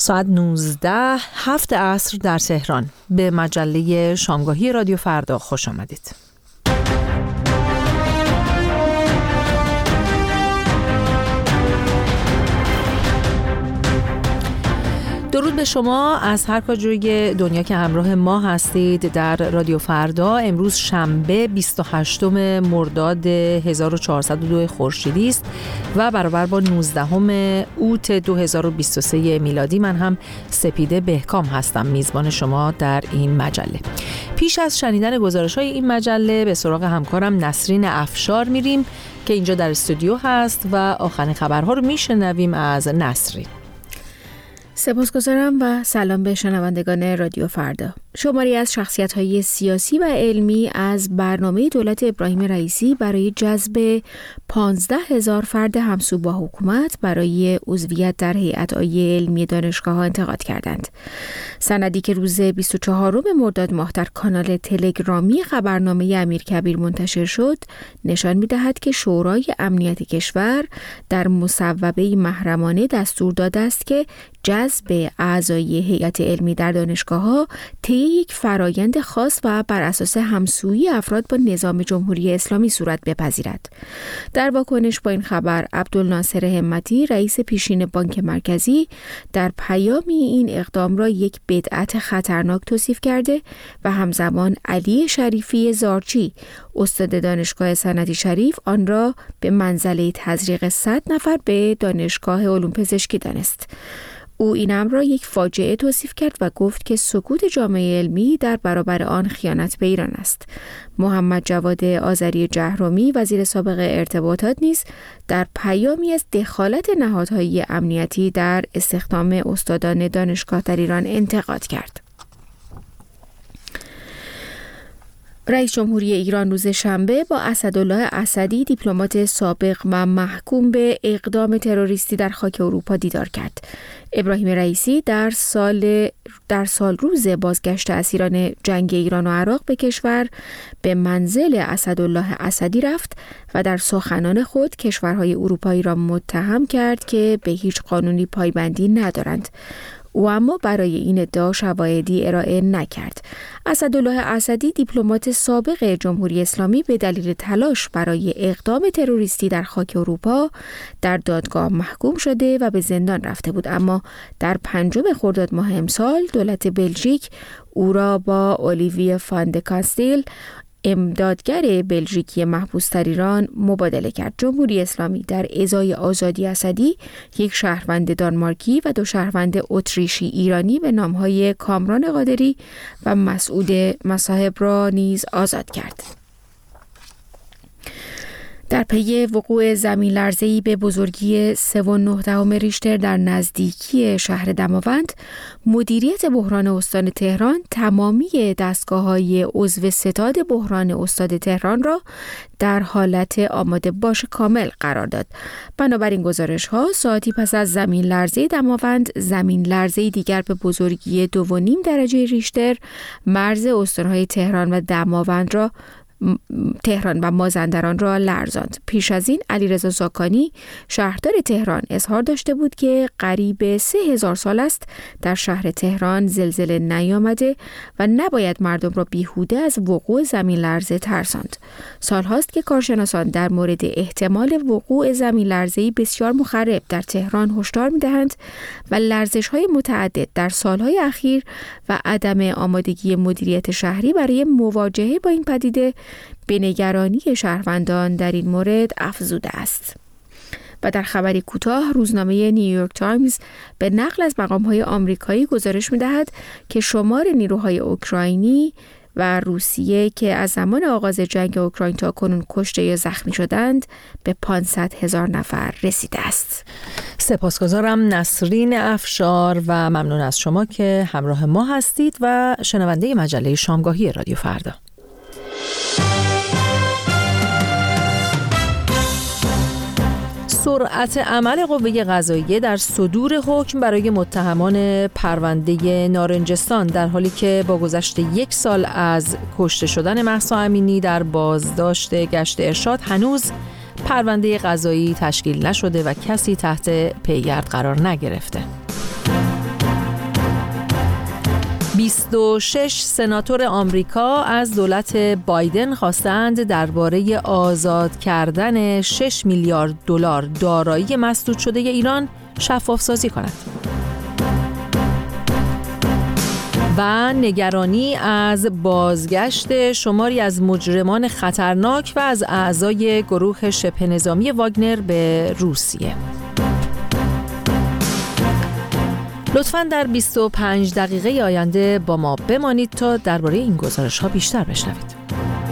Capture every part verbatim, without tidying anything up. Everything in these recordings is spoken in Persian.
ساعت نوزده هفت عصر در تهران. به مجله شامگاهی رادیو فردا خوش آمدید. درود به شما از هر کجای دنیا که همراه ما هستید در رادیو فردا. امروز شنبه بیست و هشتم مرداد هزار و چهارصد و دو خورشیدی است و برابر با نوزدهم اوت دو هزار و بیست و سه میلادی. من هم سپیده بهکام هستم، میزبان شما در این مجله. پیش از شنیدن گزارش‌های این مجله به سراغ همکارم نسرین افشار میریم که اینجا در استودیو هست و آخرین خبرها رو میشنویم از نسرین. سپاسگزارم و سلام به شنوندگان رادیو فردا. شماری از شخصیت‌های سیاسی و علمی از برنامه دولت ابراهیم رئیسی برای جذب پانزده هزار فرد همسو با حکومت برای عضویت در هیئت عالیه علمی دانشگاه‌ها انتقاد کردند. سندی که روز بیست و چهارم مرداد ماه در کانال تلگرامی خبرنامه امیرکبیر منتشر شد، نشان می‌دهد که شورای امنیت کشور در مصوبه محرمانه دستور داده است که جذب اعضای هیئت علمی در دانشگاه‌ها طی یک فرایند خاص و بر اساس همسویی افراد با نظام جمهوری اسلامی صورت بپذیرد. در واکنش با این خبر، عبدالناصر همتی، رئیس پیشین بانک مرکزی، در پیامی این اقدام را یک بدعت خطرناک توصیف کرده و همزمان علی شریفی زارچی، استاد دانشگاه سنتی شریف، آن را به منزله تزریق صد نفر به دانشگاه علوم پزشکی دانست. او این امر را یک فاجعه توصیف کرد و گفت که سکوت جامعه علمی در برابر آن خیانت به ایران است. محمد جواد آذری جهرومی، وزیر سابق ارتباطات، نیز در پیامی از دخالت نهادهای امنیتی در استخدام استادان دانشگاه در ایران انتقاد کرد. رئیس جمهوری ایران روز شنبه با اسدالله اسدی، دیپلمات سابق و محکوم به اقدام تروریستی در خاک اروپا، دیدار کرد. ابراهیم رئیسی در سال در سال روز بازگشت اسیران جنگ ایران و عراق به کشور به منزل اسدالله اسدی رفت و در سخنان خود کشورهای اروپایی را متهم کرد که به هیچ قانونی پایبندی ندارند. او اما برای این ادعا شواهدی ارائه نکرد. اسدالله اسدی، دیپلمات سابق جمهوری اسلامی، به دلیل تلاش برای اقدام تروریستی در خاک اروپا در دادگاه محکوم شده و به زندان رفته بود، اما در پنجم خرداد ماه امسال دولت بلژیک او را با اولیویه فان د کاستیل، امدادگر بلژیکی محبوس در ایران، مبادله کرد. جمهوری اسلامی در ازای آزادی اسدی یک شهروند دانمارکی و دو شهروند اتریشی ایرانی به نامهای کامران قادری و مسعود مصاحب را نیز آزاد کرد. در پی وقوع زمین لرزه‌ای به بزرگی سه و نه دهم ریشتر در نزدیکی شهر دماوند، مدیریت بحران استان تهران تمامی دستگاه‌های عضو ستاد بحران استان تهران را در حالت آماده باش کامل قرار داد. بنابراین گزارش‌ها ساعتی پس از زمین لرزه دماوند، زمین لرزه دیگر به بزرگی دو و نیم درجه ریشتر مرز استان‌های تهران و دماوند را تهران و مازندران را لرزاند. پیش از این علیرضا زاکانی، شهردار تهران، اظهار داشته بود که قریب سه هزار سال است در شهر تهران زلزله نیامده و نباید مردم را بیهوده از وقوع زمین لرزه ترساند. سالهاست که کارشناسان در مورد احتمال وقوع زمین لرزه‌ای بسیار مخرب در تهران هشدار می‌دهند و لرزش‌های متعدد در سالهای اخیر و عدم آمادگی مدیریت شهری برای مواجهه با این پدیده به نگرانی شهروندان در این مورد افزوده است. و در خبری کوتاه، روزنامه نیویورک تایمز به نقل از مقام‌های آمریکایی گزارش می‌دهد که شمار نیروهای اوکراینی و روسیه که از زمان آغاز جنگ اوکراین تا کنون کشته یا زخمی شدند به پانصد هزار نفر رسیده است. سپاسگزارم نسرین افشار و ممنون از شما که همراه ما هستید و شنونده مجله شامگاهی رادیو فردا. سرعت عمل قوه قضاییه در صدور حکم برای متهمان پرونده نارنجستان، در حالی که با گذشت یک سال از کشته شدن مهسا امینی در بازداشت گشت ارشاد هنوز پرونده قضایی تشکیل نشده و کسی تحت پیگرد قرار نگرفته. بیست و شش سناتور آمریکا از دولت بایدن خواستند درباره آزاد کردن شش میلیارد دلار دارایی مسدود شده ایران شفاف سازی کند. و نگرانی از بازگشت شماری از مجرمان خطرناک و از اعضای گروه شبه نظامی واگنر به روسیه. لطفاً در بیست و پنج دقیقه آینده با ما بمانید تا درباره این گزارش‌ها بیشتر بشنوید.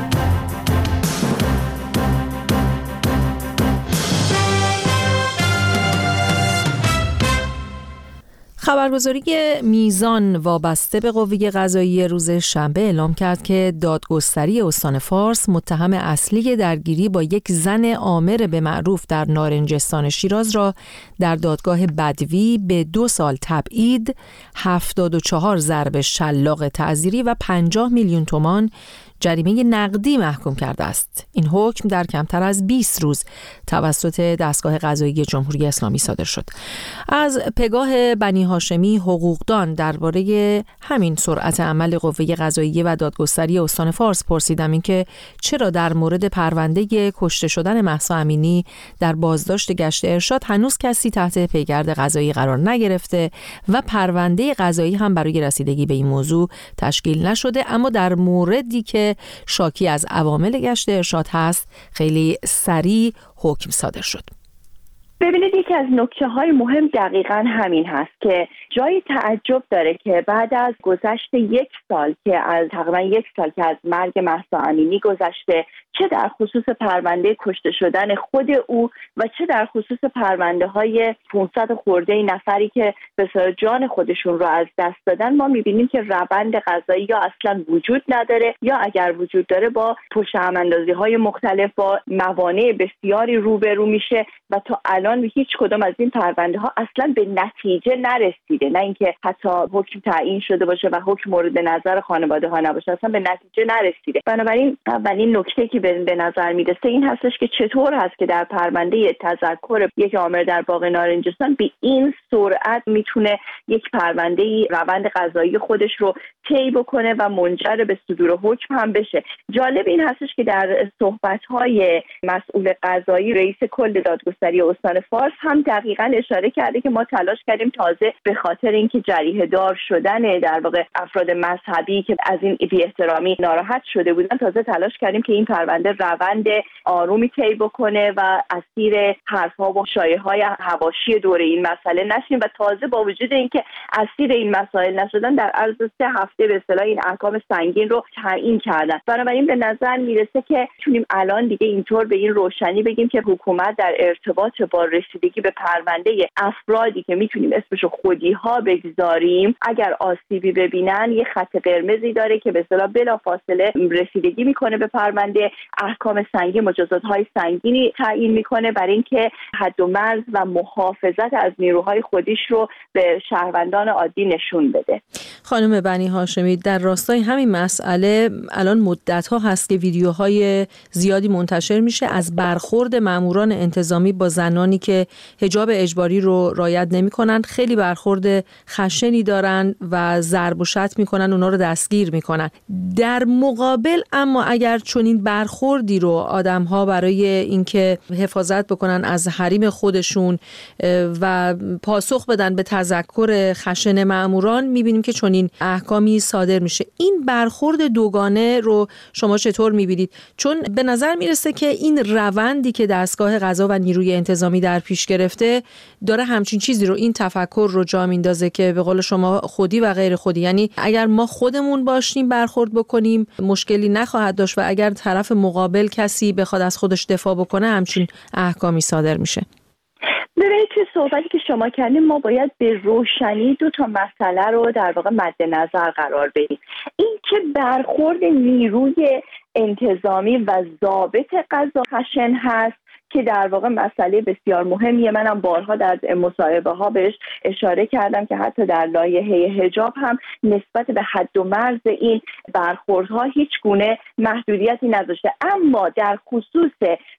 خبرگزاری میزان وابسته به قوه قضاییه روز شنبه اعلام کرد که دادگستری استان فارس متهم اصلی درگیری با یک زن عامر به معروف در نارنجستان شیراز را در دادگاه بدوی به دو سال تبعید، هفتاد و چهار ضرب شلاق تعزیری و پنجاه میلیون تومان جریمه نقدی محکوم کرده است. این حکم در کمتر از بیست روز توسط دستگاه قضایی جمهوری اسلامی صادر شد. از پگاه بنی هاشمی حقوقدان درباره همین سرعت عمل قوه قضاییه و دادگستری استان فارس پرسیدم اینکه چرا در مورد پرونده کشته شدن مهسا امینی در بازداشت گشت ارشاد هنوز کسی تحت پیگرد قضایی قرار نگرفته و پرونده قضایی هم برای رسیدگی به این موضوع تشکیل نشده، اما در موردی که شاکی از عوامل گشت ارشاد هست خیلی سریع حکم صادر شد. ببینید، یکی از نکته‌های مهم دقیقاً همین هست که جای تعجب داره که بعد از گذشت یک سال که از تقریباً یک سال که از مرگ مهسا امینی گذشته، چه در خصوص پرونده کشته شدن خود او و چه در خصوص پرونده های پانصد خورده نفری که به اصطلاح جان خودشون رو از دست دادن، ما میبینیم که روند قضایی یا اصلا وجود نداره یا اگر وجود داره با پشت هم اندازی های مختلف با موانع بسیاری روبرو میشه و تا الان هیچ کدام از این پرونده ها اصلا به نتیجه نرسیده، نه اینکه حتی حکم تعیین شده باشه و حکم مورد نظر خانواده ها نباشه، اصلا به نتیجه نرسیده. بنابراین اولین نکته که به نظر میرسه این هستش که چطور هست که در پرونده تذکر یک عامر در باغ نارنجستان به این سرعت میتونه یک پرونده روند قضایی خودش رو طی بکنه و منجر به صدور حکم هم بشه. جالب این هستش که در صحبت‌های مسئول قضایی رئیس کل دادگستری استان فارس هم دقیقاً اشاره کرده که ما تلاش کردیم تازه به خاطر اینکه جریحه دار شدن در واقع افراد مذهبی که از این بی‌احترامی ناراحت شده بودن، تازه تلاش کردیم که این پرونده روند آرومی طی بکنه و اسیر حرف‌ها و شایعه‌های حواشی دور این مسئله نشیم و تازه با وجود اینکه اسیر این مسائل نشدن در عرض سه هفته به اصطلاح این احکام سنگین رو تعیین کردن. بنابراین به نظر میرسه که میتونیم الان دیگه اینطور به این روشنی بگیم که حکومت در ارتباط با رسیدگی به پرونده افرادی که میتونیم اسمشو خودی‌ها بگذاریم، اگر آسیبی ببینن یه خط قرمزی داره که به اصطلاح بلافاصله رسیدگی میکنه به پرونده، احکام سنگین، مجازات‌های سنگینی تعیین میکنه برای اینکه حد و مرز و محافظت از نیروهای خودش رو به شهروندان عادی نشون بده. خانم بنی هاشمی، در راستای همین مسئله الان مدت‌ها هست که ویدیوهای زیادی منتشر میشه از برخورد ماموران انتظامی با زنانی که حجاب اجباری رو رعایت نمی‌کنن. خیلی برخورد خشنی دارن و ضرب و شتم میکنن، اونا رو دستگیر میکنن. در مقابل اما اگر چنین برخوردی رو آدم‌ها برای اینکه حفاظت بکنن از حریم خودشون و پاسخ بدن به تذکر خشن ماموران، می‌بینیم که چنین احکامی صادر میشه. این برخورد دوگانه رو شما چطور می‌بینید؟ چون به نظر میرسه که این روندی که دستگاه قضا و نیروی انتظامی در پیش گرفته داره همچین چیزی رو، این تفکر رو جا میندازه که به قول شما خودی و غیر خودی، یعنی اگر ما خودمون باشیم برخورد بکنیم مشکلی نخواهد داشت و اگر طرف مقابل کسی بخواد از خودش دفاع بکنه همچین احکامی صادر میشه. ببینید توی صحبتی که شما کردیم ما باید به روشنی دو تا مسئله رو در واقع مد نظر قرار بدیم. این که برخورد نیروی انتظامی و ضابط قضا خشن هست که در واقع مسئله بسیار مهمیه. منم بارها در مصاحبه ها بهش اشاره کردم که حتی در لایحه حجاب هم نسبت به حد و مرز این برخوردها هیچ گونه محدودیتی نذاشته. اما در خصوص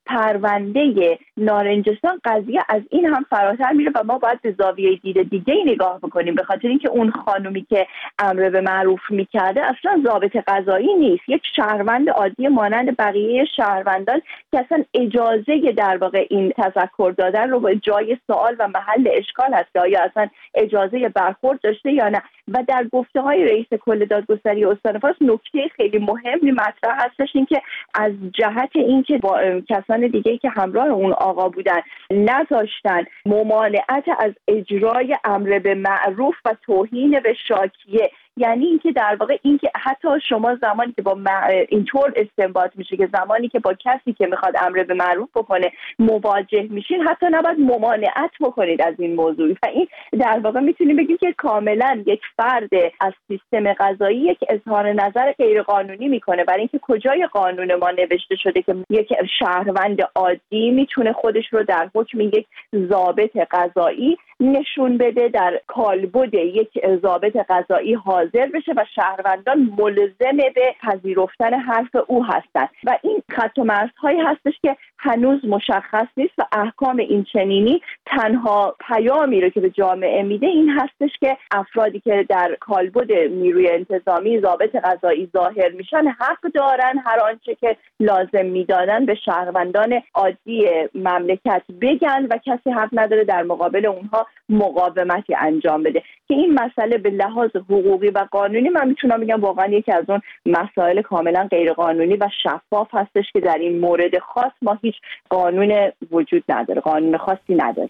پرونده نارنجستان قضیه از این هم فراتر میره و ما باید به زاویه دید دیگه نگاه بکنیم، به خاطر اینکه اون خانومی که امر به معروف میکرده اصلا ضابط قضایی نیست، یک شهروند عادی مانند بقیه شهروندان که اصلا اجازه در واقع این تذکر دادن رو با جای سوال و محل اشکال هست، آیا اصلا اجازه برخورد داشته یا نه. و در گفته های رئیس کل دادگستری استان فارس نکته خیلی مهمی مطرح هستش، این که از جهت اینکه با کسان دیگه‌ای که همراه اون آقا بودن نذاشتن ممانعت از اجرای امر به معروف و توهین به شاکیه، یعنی اینکه در واقع اینکه حتی شما زمانی که با اینطور استنباط میشه که زمانی که با کسی که میخواد امر به معروف بکنه مواجه میشین حتی نباید ممانعت بکنید از این موضوع. و این در واقع میتونیم بگیم که کاملا یک فرد از سیستم قضایی یک اظهار نظر غیر قانونی میکنه، برای اینکه کجای قانون ما نوشته شده که یک شهروند عادی میتونه خودش رو در حکم یک ضابط قضایی نشون بده، در کالبد یک ضابط قضایی حاضر بشه و شهروندان ملزم به پذیرفتن حرف او هستند. و این خط و مرزهایی هستش که هنوز مشخص نیست و احکام این چنینی تنها پیامی رو که به جامعه میده این هستش که افرادی که در کالبد نیروی انتظامی ضابط قضایی ظاهر میشن حق دارن هر آنچه که لازم میدادن به شهروندان عادی مملکت بگن و کسی حق نداره در مقابل اونها مقاومتی انجام بده. که این مسئله به لحاظ حقوقی و قانونی من میتونم بگم واقعا یکی از اون مسائل کاملا غیر قانونی و شفاف هستش که در این مورد خاص ما هیچ قانون وجود نداره، قانون خاصی نداره.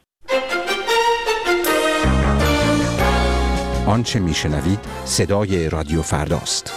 آنچه میشنوید صدای رادیو فرداست.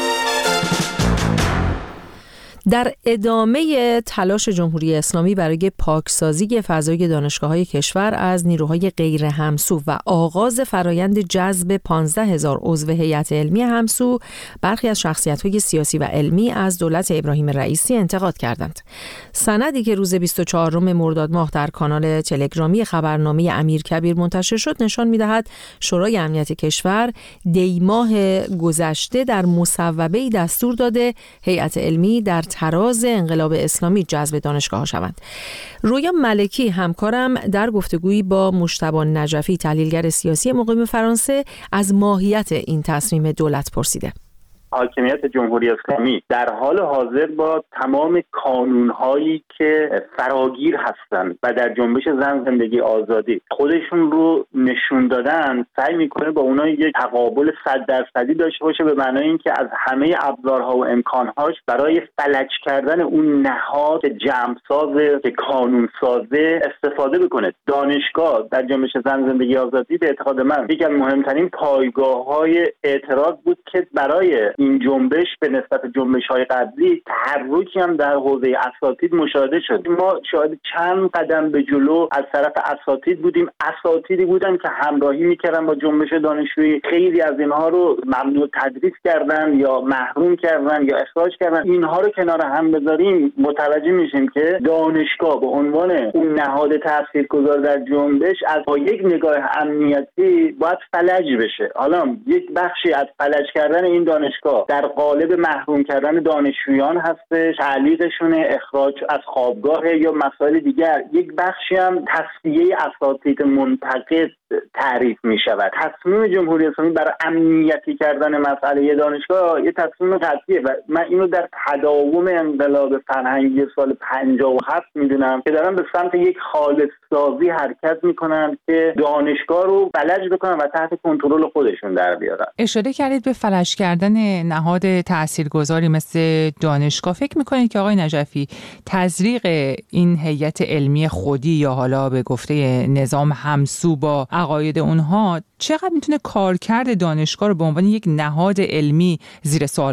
در ادامه تلاش جمهوری اسلامی برای پاکسازی فضای دانشگاه‌های کشور از نیروهای غیر همسو و آغاز فرایند جذب پانزده هزار عضو هیئت علمی همسو، برخی از شخصیت‌های سیاسی و علمی از دولت ابراهیم رئیسی انتقاد کردند. سندی که روز بیست و چهارم مرداد ماه در کانال تلگرامی خبرنامه امیرکبیر منتشر شد نشان می‌دهد شورای امنیت کشور دی ماه گذشته در مصوبه‌ای دستور داده هیئت علمی در تراز انقلاب اسلامی جذب دانشگاه‌ها شوند. رویا ملکی همکارم در گفتگویی با مجتبی نجفی تحلیلگر سیاسی مقیم فرانسه از ماهیت این تصمیم دولت پرسیده. حاکمیت جمهوری اسلامی در حال حاضر با تمام کانونهایی که فراگیر هستند و در جنبش زن زندگی آزادی خودشون رو نشون دادن سعی میکنه با اونها یک تقابل صد درصدی داشته باشه، به معنای اینکه از همه ابزارها و امکانهاش برای فلج کردن اون نهاد جمع‌ساز که قانون سازه استفاده بکنه. دانشگاه در جنبش زن زندگی آزادی به اعتقاد من یکی از مهمترین پایگاه‌های اعتراض بود که برای این جنبش به نسبت جنبش‌های قبلی تحرکی هم در حوزه اساتید مشاهده شد. ما شاهد چند قدم به جلو از طرف اساتید بودیم، اساتیدی بودن که همراهی میکردن با جنبش دانشجویی، خیلی از اینها رو ممنوع تدریس کردن یا محروم کردن یا اخراج کردن. اینها رو کنار هم بذاریم متوجه میشیم که دانشگاه به عنوان اون نهاد تاثیرگذار در جنبش از با یک نگاه امنیتی باید فلج بشه. حالا یک بخشی از فلج کردن این دانشگاه در قالب محروم کردن دانشجویان هستش، تعلیقشون، اخراج از خوابگاه یا مسائل دیگر. یک بخشی هم تصفیه اساتید منتقد تعریف می شود. تصمیم جمهوری اسلامی برای امنیتی کردن مسئله دانشگاه یه تصمیم قطعیه و من اینو در تداوم انقلاب فرهنگی سال پنجاه و هفت میدونم که دارن به سمت یک خالص سازی حرکت میکنن که دانشگاه رو فلج بکنن و تحت کنترل خودشون در بیارن. اشاره کردید به فلج کردن نهاد تاثیرگذاری مثل دانشگاه. فکر میکنید که آقای نجفی تزریق این هیئت علمی خودی یا حالا به گفته نظام همسو با عقاید اونها چقدر میتونه کارکرد دانشگاه رو به عنوان یک نهاد علمی زیر سوال ببره؟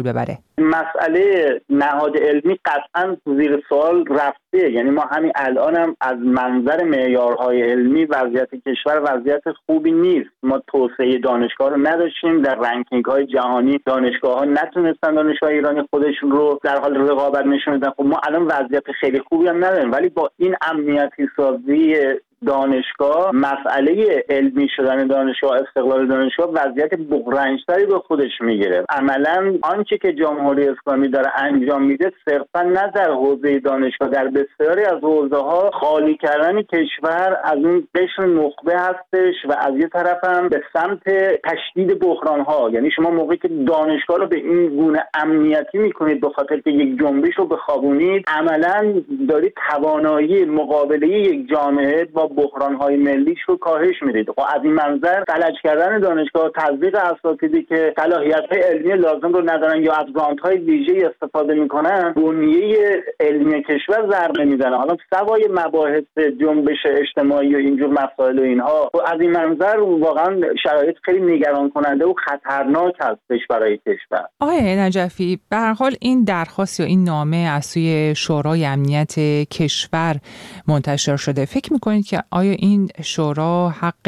مسئله نهاد علمی قطعا زیر سوال رفته. یعنی ما همین الان هم از منظر معیارهای علمی وضعیت کشور وضعیت خوبی نیست. ما توسعه دانشگاه رو نداشتیم، در رنکینگ های جهانی دانشگاه ها نتونستن دانشگاه ایرانی خودشون رو در حال رقابت نشون بدن. خب ما الان وضعیت خیلی خوبی هم نداریم، ولی با این امنیتی سازی دانشگاه، مسئله علمی شدن دانشگاه، استقلال دانشگاه وضعیت بغرنج‌تری به خودش میگیره. عملاً آنچه که جمهوری اسلامی داره انجام میده صرفاً نه در حوزه دانشگاه، در بسیاری از حوزه‌ها خالی کردن کشور از اون قشر نخبه هستش و از یه طرف هم به سمت تشدید بحران‌ها. یعنی شما موقعی که دانشگاه رو به این گونه امنیتی میکنید به خاطر که یک جنبش رو بخوابونید، عملاً دارید توانایی مقابله یک جامعه با بحران‌های ملیش رو کاهش میدید. خب از این منظر فلج کردن دانشگاه، تزریق اساتیدی که صلاحیت‌های علمی لازم رو ندارن یا از گرانت‌های ویژه‌ای استفاده میکنن، بنیه علمی کشور ضربه میزنه. حالا سوای مباحث جنبش اجتماعی و اینجور مسائل و اینها، خب از این منظر واقعا شرایط خیلی نگران کننده و خطرناک هستش برای کشور. آقای نجفی، به هر حال این درخواست یا این نامه از سوی شورای امنیت کشور منتشر شده. فکر می‌کنید که آیا این شورا حق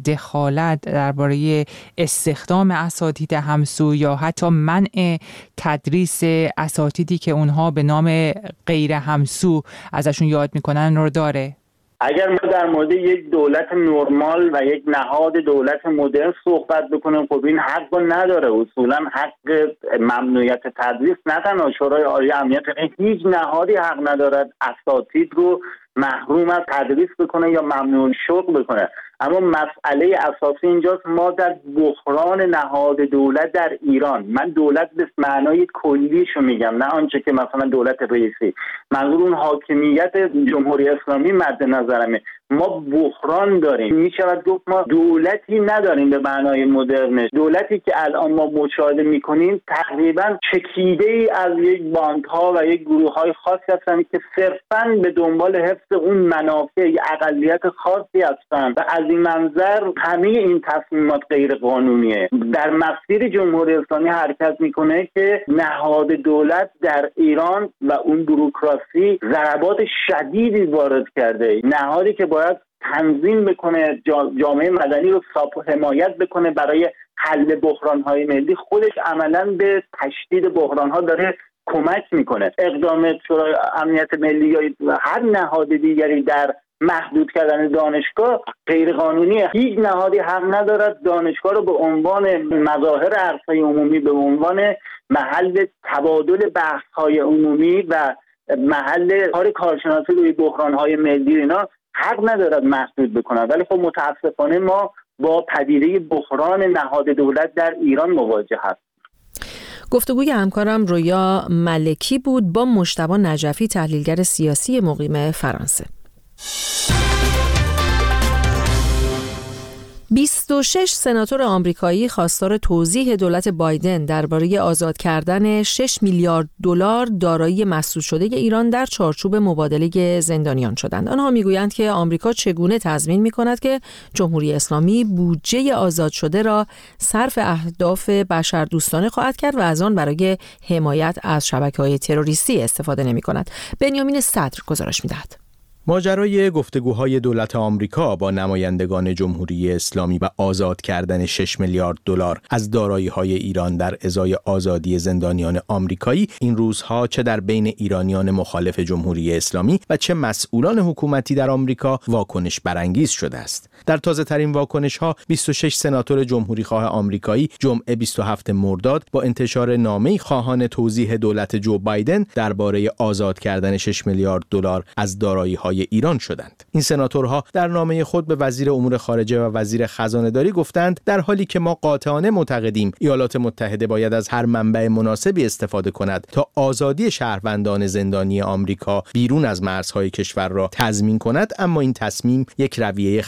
دخالت درباره استخدام اساتید همسو یا حتی منع تدریس اساتیدی که اونها به نام غیر همسو ازشون یاد میکنن رو داره؟ اگر ما در مورد یک دولت نرمال و یک نهاد دولت مدرن صحبت بکنیم، خب این حق نداره. اصولا حق ممنوعیت تدریس نه تنها شورای عالی امنیت، هیچ نهادی حق ندارد اساتید رو محروم از تدریس بکنه یا ممنوع شغل بکنه. اما مسئله اساسی اینجاست ما در بحران نهاد دولت در ایران، من دولت به معنای کلیشو میگم، نه آنچه که مثلا دولت رئیسی، منظور اون حاکمیت جمهوری اسلامی مد نظرمه. ما بحران داریم. میشود گفت ما دولتی نداریم به معنای مدرنش. دولتی که الان ما مشاهده میکنیم تقریبا چکیده ای از یک باندها و یک گروه های خاصی هستند که صرفاً به دنبال حفظ اون منافع اقلیت خاصی هستند و از این منظر همه این تصمیمات غیر قانونیه. در مسیر جمهوری اسلامی حرکت میکنه که نهاد دولت در ایران و اون بوروکراسی ضربات شدیدی وارد کرده. نهادی که باید تنظیم بکنه، جامعه مدنی رو حمایت بکنه برای حل بحران‌های ملی، خودش عملاً به تشدید بحران‌ها داره کمک میکنه. اقدام شورای امنیت ملی یا هر نهاد دیگری در محدود کردن دانشگاه غیر قانونیه. هیچ نهادی حق ندارد دانشگاه رو به عنوان مظاهر عرصه عمومی، به عنوان محل تبادل بحث‌های عمومی و محل کار کارشناسی روی بحران‌های ملی اینا حق ندارد محدود بکنن. ولی خب متاسفانه ما با پدیده بحران نهاد دولت در ایران مواجه هستیم. گفتگوی همکارم رویا ملکی بود با مجتبی نجفی، تحلیلگر سیاسی مقیم فرانسه. بیست و شش سناتور آمریکایی خواستار توضیح دولت بایدن درباره آزاد کردن شش میلیارد دلار دارایی مسدود شده ایران در چارچوب مبادله زندانیان شدند. آنها میگویند که آمریکا چگونه تضمین می‌کند که جمهوری اسلامی بودجه آزاد شده را صرف اهداف بشردوستانه خواهد کرد و از آن برای حمایت از شبکه‌های تروریستی استفاده نمی‌کند. بنیامین صدر گزارش می‌دهد. ماجرای گفتگوهای دولت آمریکا با نمایندگان جمهوری اسلامی و آزاد کردن شش میلیارد دلار از دارایی‌های ایران در ازای آزادی زندانیان آمریکایی این روزها چه در بین ایرانیان مخالف جمهوری اسلامی و چه مسئولان حکومتی در آمریکا واکنش برانگیز شده است. در تازه‌ترین واکنش‌ها بیست و شش سناتور جمهوری‌خواه آمریکایی جمعه بیست و هفتم مرداد با انتشار نامه‌ای خواهان توضیح دولت جو بایدن درباره آزاد کردن شش میلیارد دلار از دارایی‌های ایران شدند. این سناتورها در نامه خود به وزیر امور خارجه و وزیر خزانه‌داری گفتند در حالی که ما قاطعانه معتقدیم ایالات متحده باید از هر منبع مناسبی استفاده کند تا آزادی شهروندان زندانی آمریکا بیرون از مرزهای کشور را تضمین کند، اما این تصمیم یک رویه خطرناک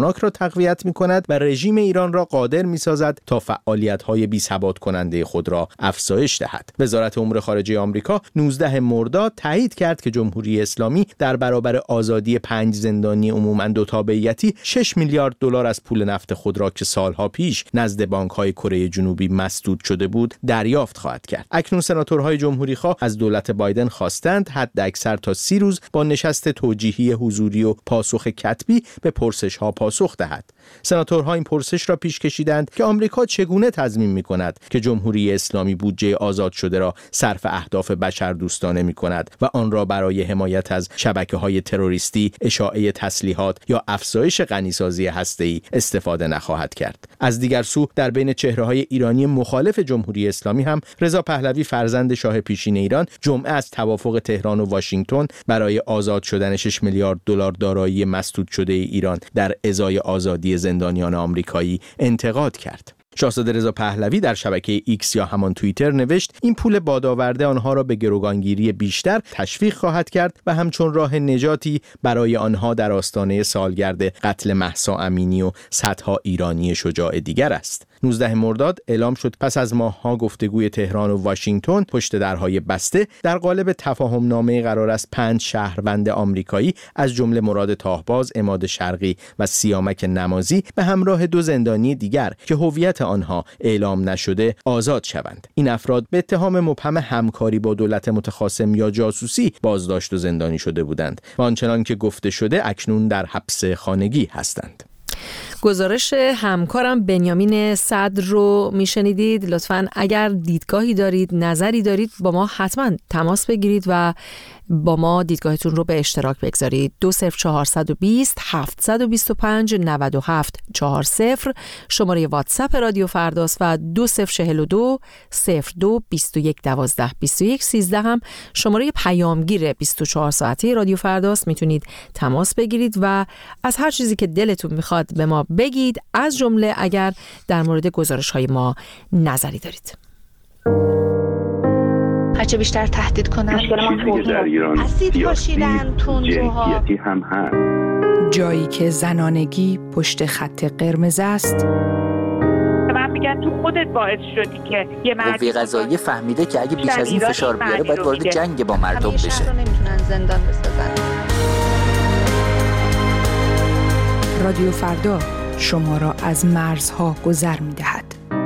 خطرناک را تقویت می‌کند و رژیم ایران را قادر می‌سازد تا فعالیت‌های بی‌ثبات کننده خود را افزایش دهد. وزارت امور خارجه آمریکا نوزدهم مرداد تایید کرد که جمهوری اسلامی در برابر آزادی پنج زندانی عموماً دو تابعیتی شش میلیارد دلار از پول نفت خود را که سالها پیش نزد بانک‌های کره جنوبی مسدود شده بود دریافت خواهد کرد. اکنون سناتورهای جمهوری‌خواه از دولت بایدن خواستند حداکثر تا سی روز با نشست توجیهی حضوری و پاسخ کتبی به پرسش‌ها پاسخ دهد. سناتورها این پرسش را پیش کشیدند که آمریکا چگونه تضمین می‌کند که جمهوری اسلامی بودجه آزاد شده را صرف اهداف بشردوستانه می‌کند و آن را برای حمایت از شبکه‌های تروریستی، اشاعه تسلیحات یا افزایش غنیسازی هسته‌ای استفاده نخواهد کرد. از دیگر سو در بین چهره‌های ایرانی مخالف جمهوری اسلامی هم رضا پهلوی فرزند شاه پیشین ایران جمعه از توافق تهران و واشنگتن برای آزاد شدن شش میلیارد دلار دارایی مسدود شده ایران در ازای آزادی زندانیان آمریکایی انتقاد کرد. شاهزاده رضا پهلوی در شبکه ایکس یا همان توییتر نوشت این پول بادآورده آنها را به گروگانگیری بیشتر تشویق خواهد کرد و همچون راه نجاتی برای آنها در آستانه سالگرد قتل مهسا امینی و صدها ایرانی شجاع دیگر است. نوزدهم مرداد اعلام شد پس از ماه‌ها گفتگوی تهران و واشنگتن پشت درهای بسته در قالب تفاهم نامه قرار است پنج شهروند آمریکایی از جمله مراد تاهباز، عماد شرقی و سیامک نمازی به همراه دو زندانی دیگر که هویت آنها اعلام نشده آزاد شوند. این افراد به اتهام مبهم همکاری با دولت متخاصم یا جاسوسی بازداشت و زندانی شده بودند و آنچنان که گفته شده اکنون در حبس خانگی هستند. گزارش همکارم بنیامین صدر رو میشنیدید. لطفاً اگر دیدگاهی دارید، نظری دارید با ما حتما تماس بگیرید و با ما دیدگاهتون رو به اشتراک بگذارید. دو صفر چهارصد و بیست هفتصد و بیست و پنج نود و هفت چهارصد شماره واتساپ رادیو فرداست و دو صفر چهل و دو صفر دو بیست و یک دوازده بیست و یک سیزده هم شماره پیامگیر بیست و چهار ساعته رادیو فرداست. میتونید تماس بگیرید و از هر چیزی که دلتون میخواد به ما بگید، از جمله اگر در مورد گزارش های ما نظری دارید. هرچه بیشتر تهدید کنن اسید پاشیدن تندروها هم هست. جایی که زنانگی پشت خط قرمز است. من میگن تو خودت باعث شدی که یه مرد قوه قضاییه فهمیده که اگه بیش از این فشار بیاره باید وارد جنگ با مردم بشه. همیشه نمیتونن زندان بسازن. رادیو فردا شما را از مرزها گذر می‌دهد.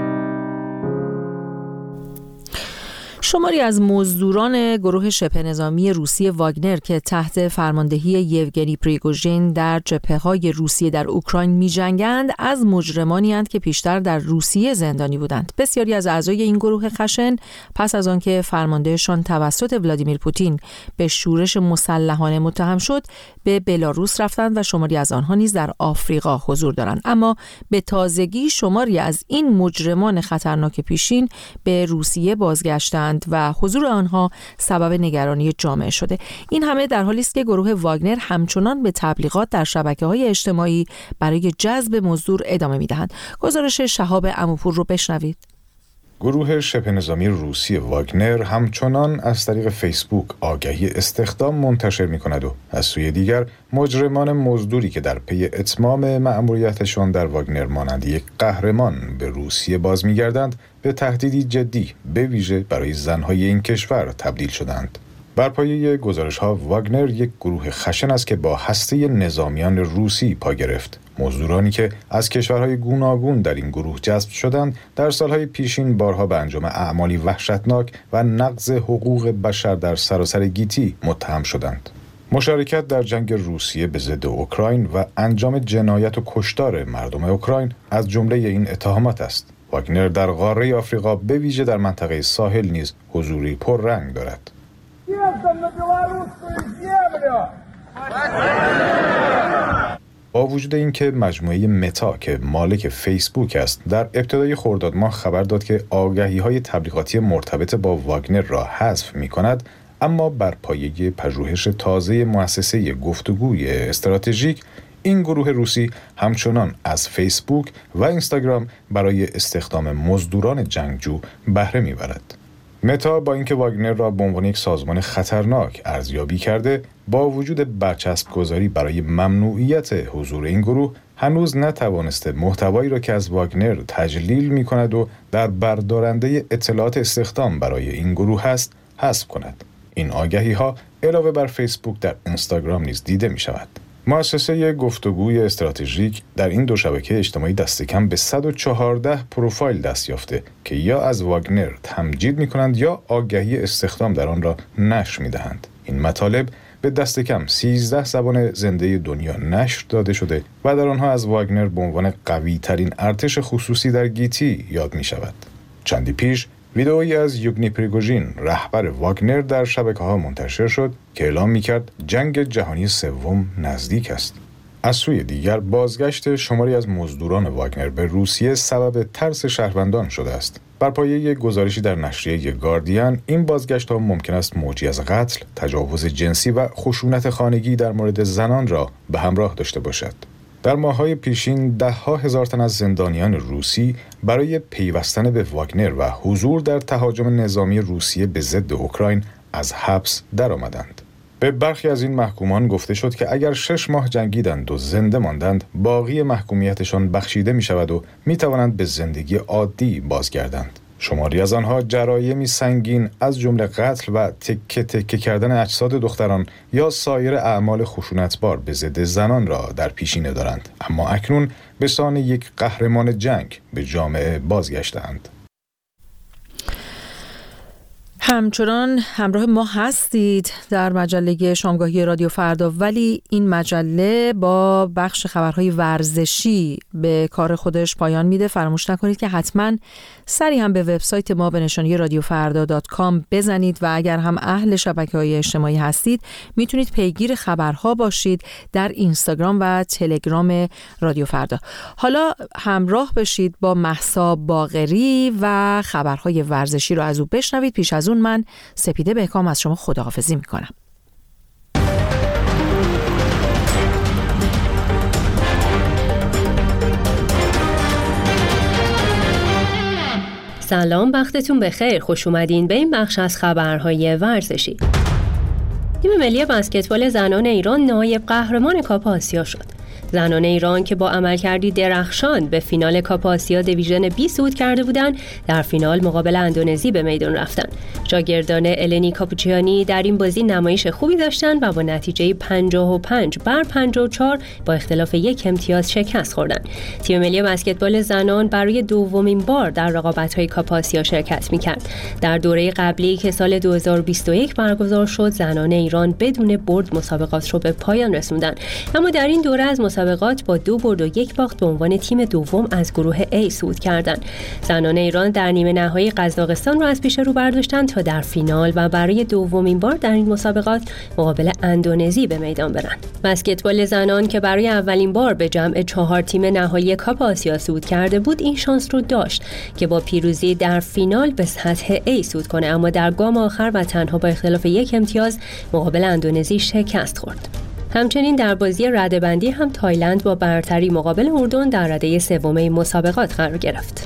شماری از مزدوران گروه شبه نظامی روسی واگنر که تحت فرماندهی یوگنی پریگوژین در جبهه‌های روسیه در اوکراین می‌جنگند از مجرمانی اند که پیشتر در روسیه زندانی بودند. بسیاری از اعضای این گروه خشن پس از آنکه فرماندهشان توسط ولادیمیر پوتین به شورش مسلحانه متهم شد به بلاروس رفتند و شماری از آنها نیز در آفریقا حضور دارند. اما به تازگی شماری از این مجرمان خطرناک پیشین به روسیه بازگشتند و حضور آنها سبب نگرانی جامعه شده. این همه در حالی است که گروه واگنر همچنان به تبلیغات در شبکه‌های اجتماعی برای جذب مزدور ادامه می‌دهند. گزارش شهاب عموپور رو بشنوید. گروه شبه نظامی روسی واگنر همچنان از طریق فیسبوک آگهی استخدام منتشر می‌کند و از سوی دیگر مجرمان مزدوری که در پی اتمام مأموریتشان در واگنر مانند یک قهرمان به روسیه باز می‌گردند به تهدیدی جدی به ویژه برای زن‌های این کشور تبدیل شدند. بر پایه گزارش‌ها واگنر یک گروه خشن است که با هسته نظامیان روسی پا گرفت. مزدورانی که از کشورهای گوناگون در این گروه جذب شدند در سالهای پیشین بارها به انجام اعمالی وحشتناک و نقض حقوق بشر در سراسر گیتی متهم شدند. مشارکت در جنگ روسیه به ضد اوکراین و انجام جنایت و کشتار مردم اوکراین از جمله این اتهامات است. واگنر در قاره آفریقا به ویژه در منطقه ساحل نیز حضوری پررنگ دارد. با وجود اینکه مجموعه متا که مالک فیسبوک است در ابتدای خرداد ماه خبر داد که آگهی‌های تبلیغاتی مرتبط با واگنر را حذف می‌کند، اما بر پایه پژوهش تازه مؤسسه گفتگوی استراتژیک این گروه روسی همچنان از فیسبوک و اینستاگرام برای استخدام مزدوران جنگجو بهره می‌برد. متا با اینکه واگنر را به عنوان یک سازمان خطرناک ارزیابی کرده، با وجود برچسب گذاری برای ممنوعیت حضور این گروه هنوز نتوانسته محتوایی را که از واگنر تجلیل می کند و در بردارنده اطلاعات استخدام برای این گروه هست حذف کند. این آگهی ها علاوه بر فیسبوک در اینستاگرام نیز دیده می شود. مؤسسه گفتگوی استراتژیک در این دو شبکه اجتماعی دست کم به صد و چهارده پروفایل دست یافته که یا از واگنر تمجید می کنند یا آگهی استخدام در آن را نشر می دهند. این مطالب به دست کم سیزده زبان زنده دنیا نشر داده شده و در آنها از واگنر به عنوان قوی ترین ارتش خصوصی در گیتی یاد می شود. چندی پیش ویدئویی از یوگنی پریگوژین رهبر واگنر در شبکه‌ها منتشر شد که اعلام می‌کرد جنگ جهانی سوم نزدیک است. از سوی دیگر بازگشت شماری از مزدوران واگنر به روسیه سبب ترس شهروندان شده است. بر پایه یک گزارشی در نشریه گاردین، این بازگشت‌ها ممکن است موجی از قتل، تجاوز جنسی و خشونت خانگی در مورد زنان را به همراه داشته باشد. در ماه‌های پیشین ده‌ها هزار تن از زندانیان روسی برای پیوستن به واگنر و حضور در تهاجم نظامی روسیه به ضد اوکراین از حبس درآمدند. به برخی از این محکومان گفته شد که اگر شش ماه جنگیدند و زنده ماندند، باقی محکومیتشان بخشیده می شود و می توانند به زندگی عادی بازگردند. شماری از آنها جرایمی سنگین از جمله قتل و تکه تکه کردن اجساد دختران یا سایر اعمال خشونتبار به ضد زنان را در پیشینه دارند، اما اکنون به سان یک قهرمان جنگ به جامعه بازگشتند. همچنان همراه ما هستید در مجله شامگاهی رادیو فردا، ولی این مجله با بخش خبرهای ورزشی به کار خودش پایان میده. فراموش نکنید که حتما سری هم به وبسایت ما به نشانی رادیو فردا دات کام بزنید و اگر هم اهل شبکه‌های اجتماعی هستید میتونید پیگیر خبرها باشید در اینستاگرام و تلگرام رادیو فردا. حالا همراه بشید با مهسا باقری و خبرهای ورزشی رو از او بشنوید. پیش از اون من سپیده بهکام از شما خداحافظی میکنم. سلام، وقتتون بخیر. خوش اومدین به این بخش از خبرهای ورزشی. تیم ملی بسکتبال زنان ایران نایب قهرمان کاپ آسیا شد. زنان ایران که با عملکردی درخشان به فینال کاپ آسیا دیویژن بی صعود کرده بودند، در فینال مقابل اندونزی به میدان رفتند. شاگردان النی کاپوچیانی در این بازی نمایش خوبی داشتند و با نتیجه پنجاه و پنج بر پنجاه و چهار با اختلاف یک امتیاز شکست خوردند. تیم ملی بسکتبال زنان برای دومین بار در رقابت‌های کاپ آسیا شرکت می‌کرد. در دوره قبلی که سال دو هزار و بیست و یک برگزار شد، زنان ایران بدون برد مسابقات رو به پایان رسوندند. اما در این دوره از مسابقات با دو برد و یک باخت به عنوان تیم دوم از گروه A صعود کردند. زنان ایران در نیمه نهایی قزاقستان را از پیش رو برداشتند تا در فینال و برای دومین بار در این مسابقات مقابل اندونزی به میدان برند. بسکتبال زنان که برای اولین بار به جمع چهار تیم نهایی کاپ آسیا صعود کرده بود، این شانس رو داشت که با پیروزی در فینال به سطح A صعود کنه، اما در گام آخر و تنها با اختلاف یک امتیاز مقابل اندونزی شکست خورد. همچنین در بازی رده‌بندی هم تایلند با برتری مقابل اردن در رده سوم این مسابقات قرار گرفت.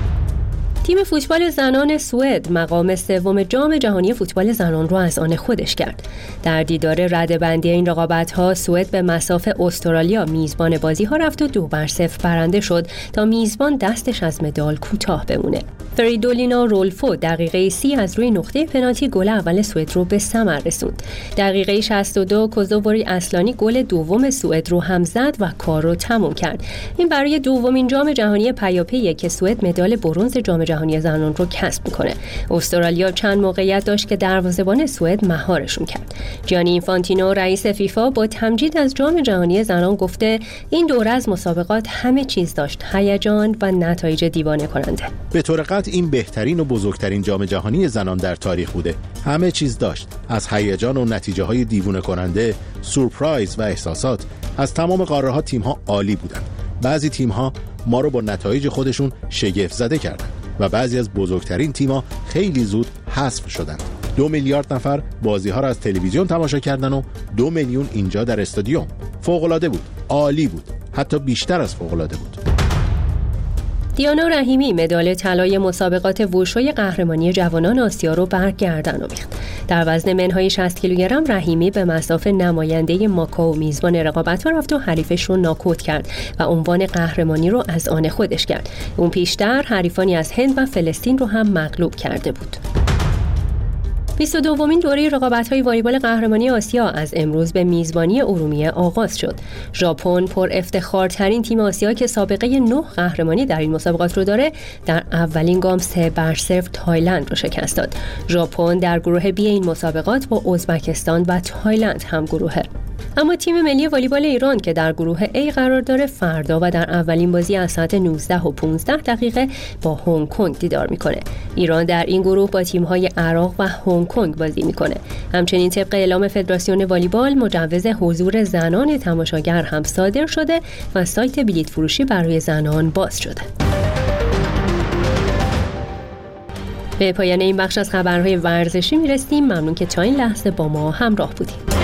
تیم فوتبال زنان سوئد مقام سوم جام جهانی فوتبال زنان را از آن خودش کرد. در دیدار رده‌بندی این رقابت‌ها سوئد به مصاف استرالیا میزبان بازی‌ها رفت و دو بر صفر برنده شد تا میزبان دستش از مدال کوتاه بمونه. فریدولینا رولفو دقیقه سی از روی نقطه پنالتی گل اول سوئد رو به ثمر رسوند. دقیقه شصت و دو کوزووری اصلانی گل دوم سوئد رو هم زد و کار رو تمام کرد. این برای دومین جام جهانی پیاپیه که سوئد مدال برنز جام جهانی زنان رو کسب میکنه. استرالیا چند موقعیت داشت که دروازه‌بان سوئد مهارشون کرد. جانی اینفانتینو رئیس فیفا با تمجید از جام جهانی زنان گفته این دوره از مسابقات همه چیز داشت، هیجان و نتایج دیوانه کننده. به طور قطع این بهترین و بزرگترین جام جهانی زنان در تاریخ بوده. همه چیز داشت، از هیجان و نتیجه‌های دیوانه کننده، سورپرایز و احساسات. از تمام قاره‌ها تیم‌ها عالی بودن. بعضی تیم‌ها ما رو با نتایج خودشون شگفت زده کردن و بعضی از بزرگترین تیم‌ها خیلی زود حذف شدند. دو میلیارد نفر بازی‌ها را از تلویزیون تماشا کردن و دو میلیون اینجا در استادیوم. فوق‌العاده بود، عالی بود، حتی بیشتر از فوق‌العاده بود. دیانا رحیمی مدال طلای مسابقات ووشوی قهرمانی جوانان آسیا رو برگردن آمیخت. در وزن منهای شصت کیلوگرم رحیمی به مصاف نماینده ماکائو میزبان رقابت‌ها رفت و حریفش رو ناکوت کرد و عنوان قهرمانی رو از آن خودش کرد. اون پیشتر حریفانی از هند و فلسطین رو هم مغلوب کرده بود. بیست و دومین دوره رقابت‌های والیبال قهرمانی آسیا از امروز به میزبانی ارومیه آغاز شد. ژاپن پر افتخارترین تیم آسیا که سابقه نه قهرمانی در این مسابقات رو داره، در اولین گام سه بر صفر تایلند رو شکست داد. ژاپن در گروه بی این مسابقات با ازبکستان و تایلند هم گروهه. اما تیم ملی والیبال ایران که در گروه A قرار داره فردا و در اولین بازی از ساعت نوزده و پانزده دقیقه با هنگ کنگ دیدار میکنه. ایران در این گروه با تیم‌های عراق و هنگ کنگ بازی میکنه. همچنین طبق اعلام فدراسیون والیبال مجوز حضور زنان تماشاگر هم صادر شده و سایت بلیط فروشی برای زنان باز شده. به پایان این بخش از خبرهای ورزشی میرسیم. ممنون که تا این لحظه با ما همراه بودید.